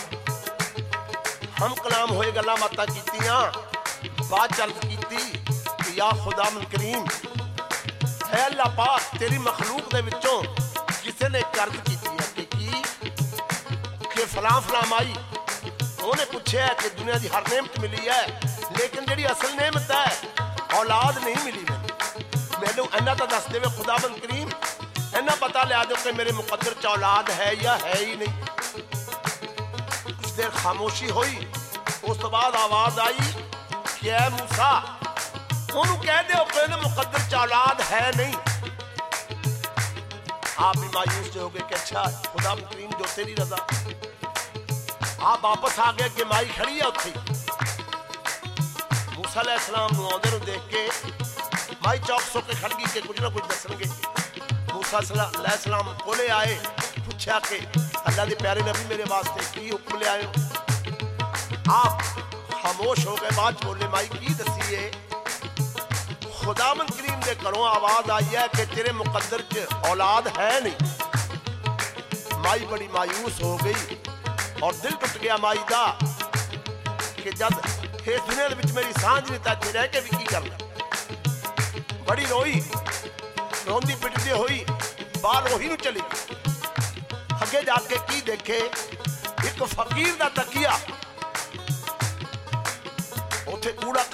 Speaker 1: हम कलाम होए गल्लां बातां कीतियां बात चल कीती कि या खुदावंद करीम है अल्लाह पाक तेरी मखलूक दे विचों किसी ने कर्ज कीती है कि फलां फलां माई उन्हें पूछा कि दुनिया की हर नेमत मिली है लेकिन जी असल नेमत है औलाद नहीं मिली। मैनू इन्ना तो दस दे खुदाबंद करीम इन्ना पता लिया दो कि मेरे मुकद्दर च औलाद है या है ही नहीं। कुछ देर खामोशी हुई उस तो बाद आवाज आई कि ऐ मूसा उन्होंने कह दो कि मुकद्दर च औलाद है नहीं। आप भी मायूस हो गए कि अच्छा खुदाबंद करीम जो तेरी रजा। आप वापस आ गए कि माई खड़ी है उत्थे। मूसा अलैहिस्सलाम नूं आउंदे नूं देख के माई चौक सो के खड़ गई कि कुछ ना कुछ दसणगे। मूसा अलैहिस्सलाम कोले आए पूछा कि अल्लाह के प्यारे नबी मेरे वास्ते की हुक्म ले आए हो। आप खामोश हो गए। बाद बोले माई की दसीए? खुदावंद करीम दे घरों आवाज आई है कि तेरे मुकद्दर च औलाद है नहीं। माई बड़ी मायूस हो गई और दिल टुट गया माई दा कि जद इस दुनिया दे विच मेरी सांझ नहीं तां रह के भी की करना। बड़ी रोई, रोंदी पिटदी हुई बाल वही नूं चली। अगे जाके की देखे, एक फकीर दा तकिया, उथे कूड़ा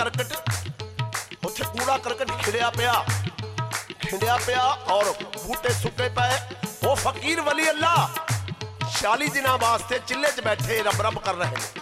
Speaker 1: करकट खिड़िया पिया और बूटे सुके पे। वो फकीर वली अल्लाह 40 दिना वास्ते चिल्ले च बैठे रब रब कर रहे हैं।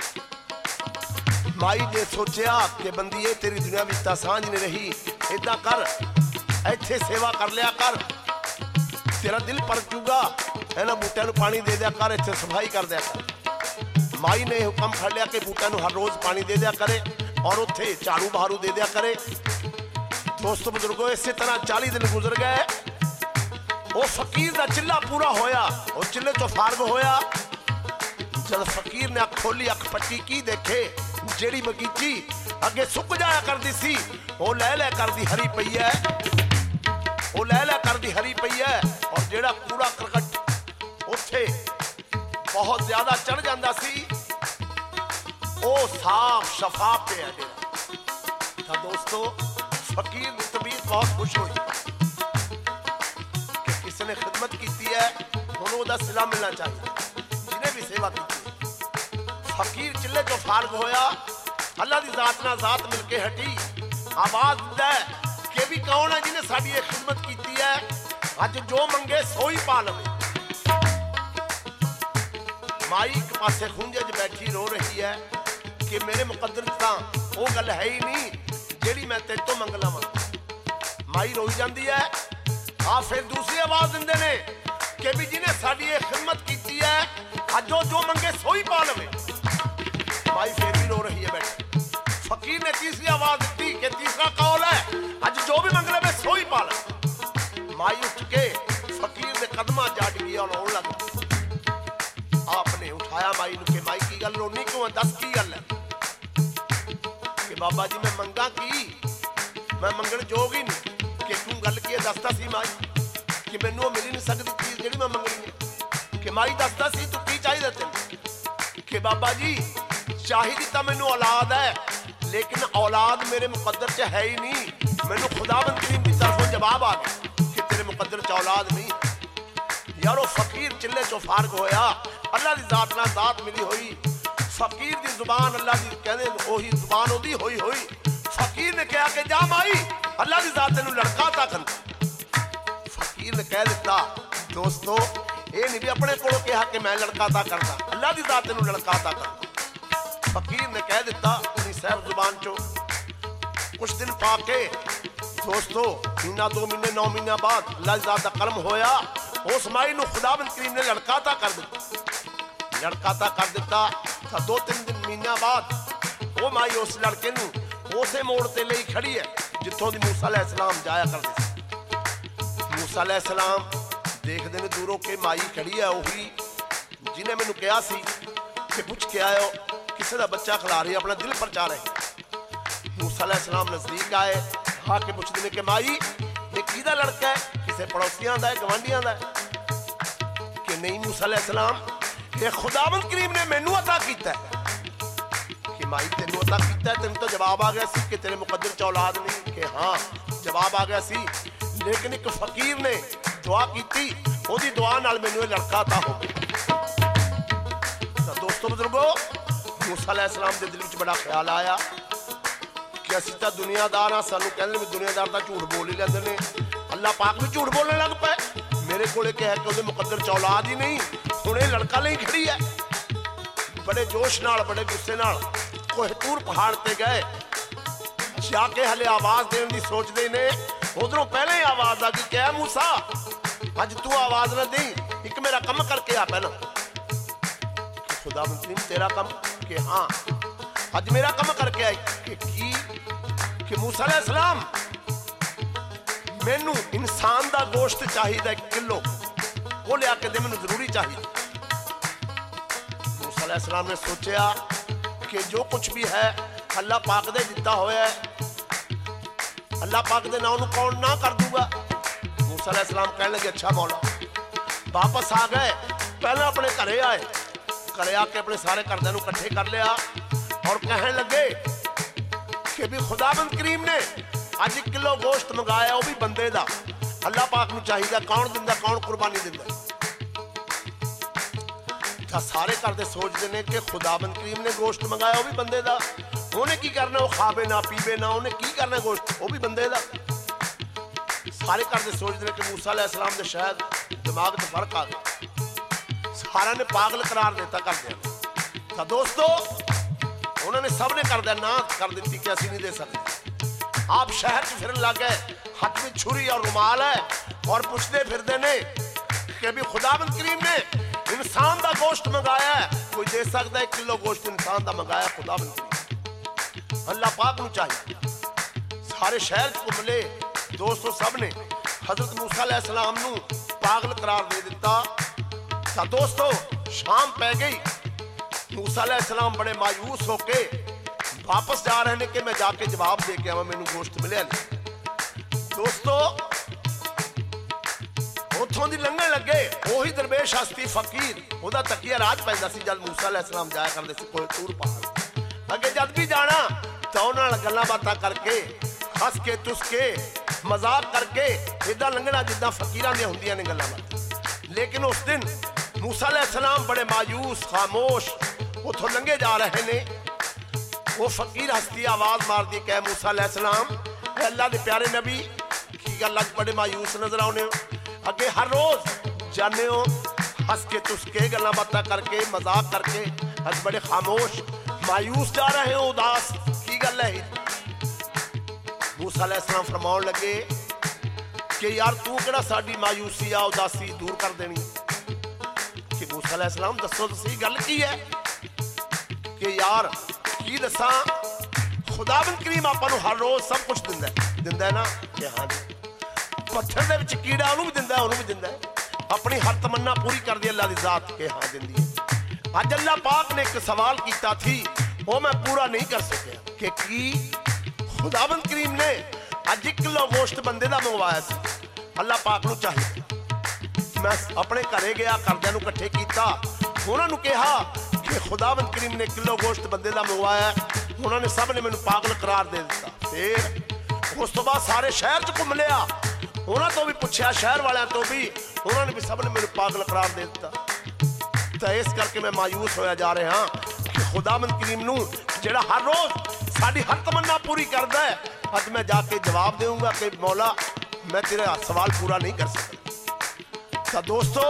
Speaker 1: माई ने सोचा कि बंदीए तेरी दुनिया में तां सांझ नहीं रही, इदा कर इत्थे सेवा कर लिया कर, तेरा दिल पर जूगा। इन्हां बूटियां नूं पानी दे दिया कर, इत्थे सफाई कर दिया कर। माई ने हुक्म कर लिया कि बूटियां नूं हर रोज पानी दे दिया करे और उत्थे झाड़ू बहारू दे दिया करे। दोस्तों बुजुर्गों, इस तरह 40 दिन गुजर गए। वो फकीर का चिल्ला पूरा होया, वो चिल्ले तो फारग होया। जब फकीर ने अख खोली, अख पट्टी की देखे जेड़ी बगीची अगे सुक जाया करती सी, वो लै करदी हरी पई है, वो लै करदी हरी पई है। और जेड़ा कूड़ा करकट उत्थे बहुत ज्यादा चढ़ जाता सी, वो साफ शफाफ पे है। दोस्तों, फकीर की तबीयत बहुत खुश हुई कि किसी ने खिदमत की है, दोनों का सिला मिलना चाहिए जिन्हें भी सेवा की। फकीर चिल्ले जो फारग होया, अल्लाह की जात ना जात मिलके हटी। आवाज दिता कि भी कौन है जिन्हें साड़ी ये खिदमत की है, अज जो मंगे सो ही पा लवे। माई एक पासे खुंजे च बैठी रो रही है कि मेरे मुकद्दर तां वो गल है ही नहीं जेड़ी मैं तेरे तो मंग लवां। माई रोई जाती है। हाँ, फिर दूसरी आवाज दिंदे ने कि भी जिन्हें साड़ी ये खिदमत की है, अज जो मंगे सो ही पा लवे। माई फिर भी रो रही है बैठी। फकीर ने तीसरी आवाज दी कि तीसरा कौल है, अज जो भी मंग लवे सो ही पा लवे। माई उठ के फकीर के कदमां जाट गई और रोन लग। आपने उठाया माई नूं कि माई की गल रोनी क्यों, दस की गल है? कि बाबा जी मैं मंगा की, मैं मंगण जोग ही नहीं। कि तू गल की दसदा सी माई कि मैनू मिल नहीं सकती चीज जिहड़ी मैं मंगनी है। कि माई दसदा सी तू की चाहिदा तैनूं? कि बाबा जी चाहिदी तां मैनू औलाद है, लेकिन औलाद मेरे मुकद्दर च है ही नहीं। मैनू खुदावंद करीम की तरफों जवाब आ गया कि तेरे मुकद्दर च औलाद नहीं। यारो फकीर चिल्ले चो फारग होया, अल्लाह की जात नाल जात मिली हुई। फकीर की जुबान अल्लाह की कहने ओही जुबान ओदी होई होई। फकीर ने कहा कि जा माई अल्लाह की जात तेनू लड़का ता कर। फकीर ने कह दिता, दोस्तों ये नहीं भी अपने कोलों कहा कि मैं लड़का ता करदा, अल्लाह की जात तेनू लड़का ता कर। फकीर ने कह दिता अपनी सहब जुबान चो। कुछ दिन पाके दोस्तों, महीना 2 महीने 9 महीने बाद अल्लाह की जात दा कर्म होया। उस माई नू खुदावंद करीम ने लड़का ता कर दिता। लड़का ता कर दिता। 2-3 दिन महीना बाद वो माई उस लड़के नू उसे मोड़ ते ले खड़ी है जिथों दी मूसा अलैहिस्सलाम जाया करदे सी। मूसा अलैहिस्सलाम देखदे ने दूरों के माई खड़ी है, वही जिन्हें मैनू कहा सी कि पुछ के आयो किसी का बच्चा खिला रही, अपना दिल परचा रहे। मूसा अलैहिस्सलाम नजदीक आए, आके पुछदे ने कि माई ये किहदा लड़का है? किसी पड़ोसियां दा है, गवांढियां दा है? कि नहीं मूसा अलैहिस्सलाम, ये खुदावंद करीम ने मैनू अता कीता है। कि माई तेनू अता कीता है? तेन तो जवाब आ गया सी कि तेरे मुकद्दर च औलाद नहीं। कि हाँ जवाब आ गया सी, लेकिन एक फकीर ने दुआ की, ओदी दुआ नाल मैनू ये लड़का अता हो गया। तो दोस्तों बुजुर्गो, मूसा अलैहिस्सलाम के दिल में बड़ा ख्याल आया कि असीं तां दुनियादार हाँ, सानू कहंदे ने दुनियादार तां झूठ बोल ही लैंदे ने। अल्लाह पाक भी झूठ बोलने लग पे। मेरे को कह के उसके मुकद्दर च औलाद ही नहीं, हुण ये लड़का नहीं खड़ी है। बड़े जोश नाल, बड़े गुस्से नाल कोहतूर पहाड़ ते गए, जाके हले आवाज देने की सोचते ने। उधरों पहले ही आवाज आ गई कि ऐ मूसा अज तू आवाज ना दी, एक मेरा कम करके आ पहला। खुदा मुस्लिम तेरा कम? कि हाँ अज मेरा कम करके आई। कि मूसा अलैहिस्सलाम मैनू इंसान का गोश्त चाहिए 1 किलो, वो लिया के दे, मैनू जरूरी चाहिए। मूसा अलैहिस्सलाम ने सोचा कि जो कुछ भी है अल्लाह पाक दे दिता होया है, अल्लाह पाक दे नाम कौन ना कर दूंगा। मूसा अलैहिस्सलाम कहने लगे अच्छा मौला। वापस आ गए, पहले अपने घरे आए, घरे आके अपने सारे घरदियां नूं इकट्ठे कर लिया और कहने लगे कि भी खुदाबंद करीम ने अज 1 किलो गोश्त मंगाया, वह भी बंदे दा, अल्लाह पाक नूं चाहिदा, कौन दिंदा, कौन कुर्बानी दिंदा। सारे घर दे सोचते हैं कि खुदाबंद करीम ने गोश्त मंगाया, वह भी बंदे दा, उन्हें की करना, वो खावे ना पीवे ना, उन्हें की करना गोश्त, वो भी बंदे दा। सारे घर दे सोचते हैं कि मूसा अलैहिस्सलाम दे शायद दिमाग से फर्क आ गया, सारा ने पागल करार देता करदे। तो दोस्तों उन्होंने सब ने करदे ना कर दी कि असीं नहीं दे सकते। आप शहर च फिरन लग गए, हाथ में छुरी और रुमाल है और पूछते फिरते ने कि भी खुदाबंद करीम ने इंसान का गोश्त मंगाया है, कोई दे सकता है 1 किलो गोश्त इंसान का मंगाया खुदाबंद करीम, अल्लाह पाक नूं चाहिए। सारे शहर च घुमले दोस्तों, सब ने हजरत मूसा अलैहिस्सलाम नूं पागल करार दे दिता। तो दोस्तों शाम पै गई, मूसा अलैहिस्सलाम बड़े मायूस होके वापस जा रहे हैं कि मैं जाके जवाब दे के आवा, मैनू गोश्त मिले नहीं। दोस्तों उथों दी लंघन लगे, वही दरवेश हस्ती फकीर, ओदा तकिया राज पैंदा सी जब मूसा अलैहिस्सलाम जाया करदे सी कोई तूर पहाड़ अगे। जद भी जाना तो उन्हां नाल गल्लां बातां करके, हस के तुस के, मजाक करके इदां लंघना जिद्दां फकीरां दी हुंदियां ने गल्लां बातां। लेकिन उस दिन मूसा अलैहिस्सलाम बड़े मायूस खामोश उथों लंघे जा रहे ने। वो फकीर हस्ती आवाज मार दी कि मूसा अलैहिस्सलाम, अल्लाह दे प्यारे नबी की गल अज बड़े मायूस नजर आने हो, अगे हर रोज जाने हो हस के तुस के गल्लां बातां करके मजाक करके, अज बड़े खामोश मायूस जा रहे हो, उदास की गल है। मूसा अलैहिस्सलाम फरमाउण लगे कि यार तू केड़ा साडी मायूसी आ उदासी दूर कर देनी। कि मूसा अलैहिस्सलाम दसो तो सही गल की है कि यार की दसा, खुदाबंद करीम आपां नूं हर रोज सब कुछ दिंदा है ना, कि हाँ जी, पत्थर दे विच कीड़ा उहनूं भी दिंदा है, उहनूं भी दिंदा है, अपनी हर तमन्ना पूरी कर दी अल्लाह दी जात के हाँ दिंदी है। अज अल्लाह पाक ने एक सवाल कीता थी, वो मैं पूरा नहीं कर सकिया कि की खुदाबंद करीम ने अज 1 किलो गोश्त बंदे दा मंगवाया सी, अल्लाह पाक नूं चाहिए। मैं अपने घरे गया, घरदियां नूं इकट्ठे कीता, उन्हां नूं कहा कि खुदाबंद करीम ने 1 किलो गोश्त बंदे दा मंगवाया, उन्होंने सब ने मैनूं पागल करार दे दिता। फिर उस तो बाद सारे शहर च घूम लिया, उन्होंने तो भी पूछा, शहर वालों तो भी, उन्होंने भी सब ने मैनूं पागल करार दे दिता। तो इस करके मैं मायूस होया जा रहा कि खुदाबंद करीम नूं जिहड़ा हर रोज साडी हर तमन्ना पूरी करदा है, अज मैं जाके जवाब देऊंगा कि मौला मैं तेरा सवाल पूरा नहीं कर सकता। तो दोस्तों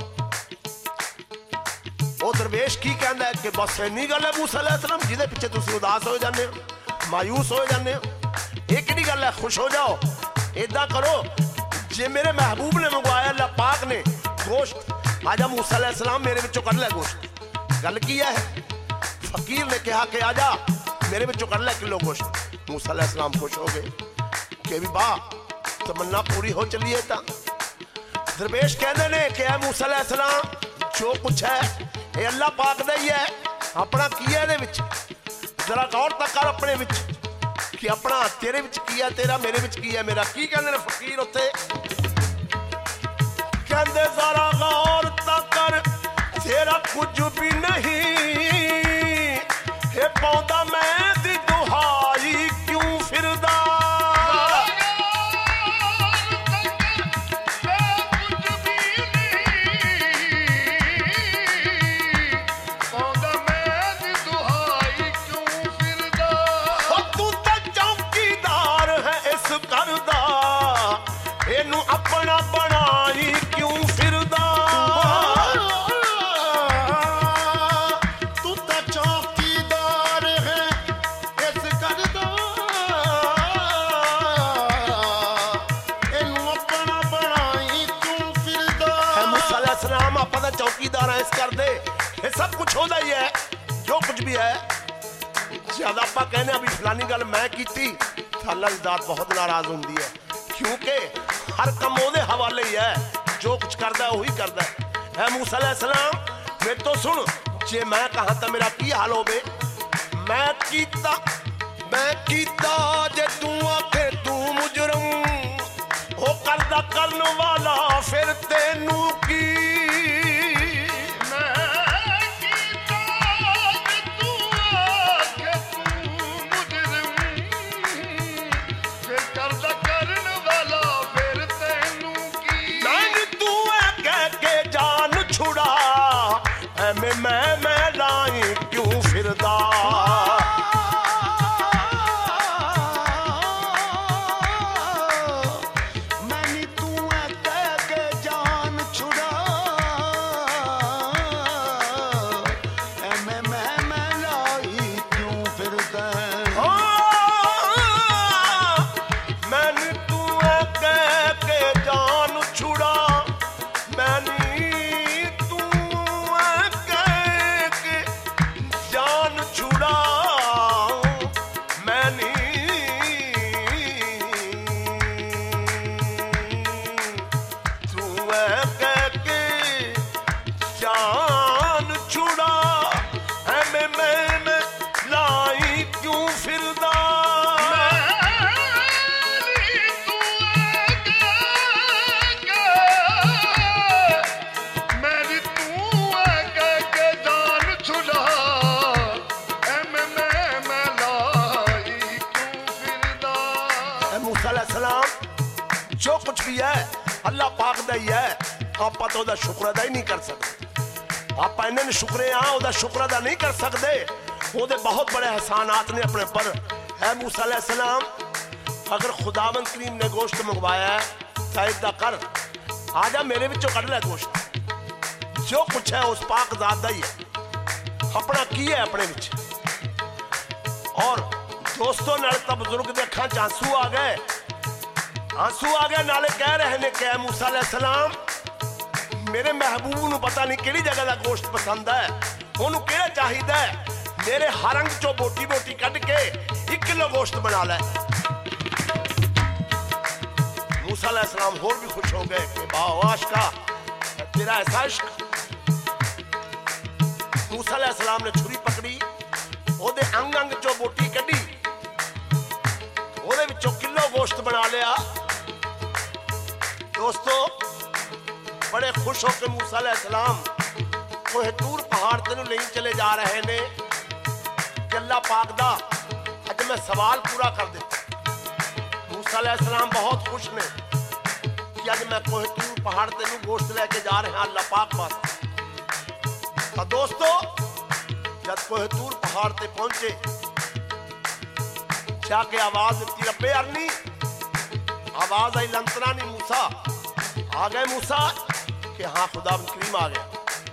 Speaker 1: वो दरवेश की कहता है कि बस इन्नी गल है मूसा अलैहिस्सलाम जिहदे पिछे तुसीं उदास हो जाते हो, मायूस हो जाते हो, ये किहड़ी गल है, खुश हो जाओ। इदां करो, जे मेरे महबूब ने मंगवाया अल्लाह पाक ने गोश्त, आजा मूसा अलैहिस्सलाम मेरे विचों कढ लै गोश्त। गल की है, फकीर ने कहा कि आजा मेरे विचों कढ लै किलो गोश्त। मूसा अलैहिस्सलाम खुश हो गए कि भी वाह तमन्ना पूरी हो चली है। तो दरवेश कहते ने कि मूसा अलैहिस्सलाम जो कुछ है ये अल्लाह पाक दा ही है, अपना की है इहदे विच, जरा गौर तक कर अपने विच कि अपना तेरे विच की है, तेरा मेरे विच की है, मेरा की कहते ने फकीर उत्ते कहते जरा गौर तक कर तेरा कुछ भी नहीं, हे पौधा मैं दी दुहाई क्यों फिरदा, अपना बनाई क्यों फिरदा, तू तो चौकीदार है इस करदा, इनू अपना बनाई क्यों फिरदा। मूसा अलैहिस्सलाम आप दा चौकीदार है इस कर दे, ये सब कुछ होता ही है जो कुछ भी है। ज्यादा आप कहने अभी फलानी गल मैं की, अल्लाह की जात बहुत नाराज होंदी है, क्योंकि हर कम ओदे हवाले ही है, जो कुछ करदा है वही करदा है। मूसा अलैहिस्सलाम मेरे तो सुन, जे मैं कहा तो मेरा की हाल होवे, मैं कीता जे तू आखे तू मुजरम हो करदा करन वाला फिर तेनू की मैं लाई क्यों फिरदा
Speaker 2: मैंने तू कह के जान छुड़ा मैं लाई क्यों फिरदा
Speaker 1: मैंने तू कह के जान छुड़ा मैंने जो कुछ भी है अल्लाह पाक दा ही है आप तो ओदा शुक्र अदा ही नहीं कर सकते आप इन्हें शुक्रे हाँ ओदा शुक्र अदा नहीं कर सकते ओदे बहुत बड़े एहसानात ने अपने पर है मूसा अलैहिस्सलाम अगर खुदावंद करीम ने गोश्त मंगवाया है तो इदा कर आजा मेरे विचों कढ़ ले गोश्त जो कुछ है उस पाक ज़ात दा ही है अपना की है अपने विच और दोस्तों नाल तां बुजुर्ग दे अखां च आंसू आ गए नाले कह रहे ने कि मूसा अलैहिस्सलाम मेरे महबूब नूं पता नहीं किहड़ी जगह दा गोश्त पसंद है ओनू किहड़ा चाहिदा है मेरे हरंग चो बोटी बोटी कढ़ के 1 किलो गोश्त बना लै मूसा अलैहिस्सलाम होर भी खुश हो गए कि वाह आशिका तेरा ऐसा इश्क मूसा अलैहिस्सलाम ने छुरी पकड़ी ओदे अंग अंग चो बोटी कढ़ी ओदे विचों किलो गोश्त बना लिया दोस्तों बड़े खुश होकर मूसा अलैहिस्सलाम कोहे तूर पहाड़ तेनू नहीं चले जा रहे ने कि अल्लाह पाक दा अज मैं सवाल पूरा कर दिता मूसा अलैहिस्सलाम बहुत खुश ने कि अज मैं कोहे तूर पहाड़ तेनू गोश्त लेके जा रहे हैं अल्लाह पाक पास तो दोस्तों जब कोहे तूर पहाड़ ते पहुंचे जाके आवाज दी रब्बे अरनी आवाज आई लंतना नहीं मूसा आ गए मूसा कि हाँ खुदा करीम आ गया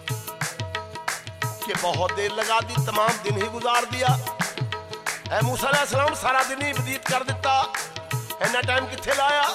Speaker 1: कि बहुत देर लगा दी तमाम दिन ही गुजार दिया ऐ मूसा अलैहिस्सलाम सारा दिन ही व्यतीत कर दिता इन्ना टाइम किथे लाया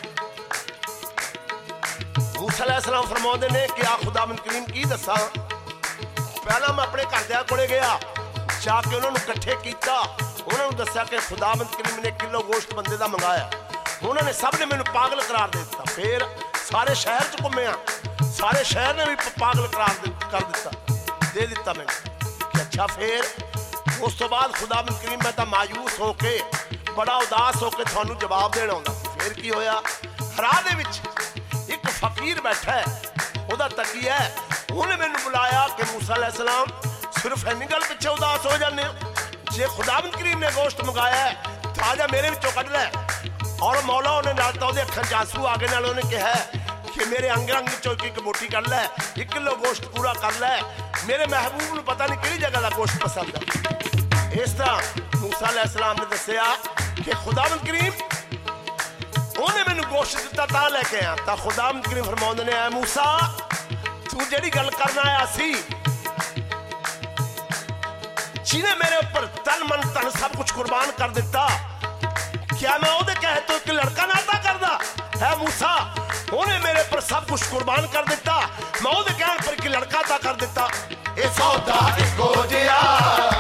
Speaker 1: मूसा अलैहिस्सलाम फरमाते ने कि आ खुदा करीम की दसा पहला मैं अपने घरदियां कोले गया जाके उन्होंने इकट्ठे किया उन्होंने दस्या कि खुदावंद करीम ने 1 किलो गोश्त बंदे का मंगाया उन्होंने सब ने मैंने पागल करार दे दिता फिर सारे शहर च घूमिया सारे शहर ने भी पागल करार कर दिता दे दिता मैंने कि अच्छा फिर उस तो बाद खुदावंद करीम मैं तो मायूस होके बड़ा उदास होके थानू जवाब देना आउंदा फिर की होया राह दे विच एक फकीर बैठा है ओदा तकिया है उन्हें मैंने बुलाया कि मूसा अलैहिस्सलाम सिर्फ इन्नी गल पिछे उदास हो जाने जे खुदावंद करीम ने गोश्त मंगाया है तो आजा मेरे विचों कढ़ लै और मौला उन्हें नालता उहदे अखां च आंसू आ गए नाल उन्हें कहा कि मेरे अंग अंग चों एक बोटी कर लै 1 किलो गोश्त पूरा कर लै मेरे महबूब नूं पता नहीं किहड़ी जगह का गोश्त पसंद है इस तरह मूसा अलैहिस्सलाम ने दस्सिया कि खुदावंद करीम उन्हें मैनू गोश्त दिता तां लैके आया तां खुदावंद करीम फरमाउंदे ने ऐ मूसा तू जिहड़ी गल करना आया सी जिन्हें मेरे ऊपर तन मन धन सब कुछ कुर्बान कर दिता क्या मैं ओदे कहे तो एक लड़का नाता करदा है मूसा उन्हें मेरे पर सब कुछ कुर्बान कर दिता मैं ओदे कहने पर एक लड़का ता कर दिता ए सौदा इको जिया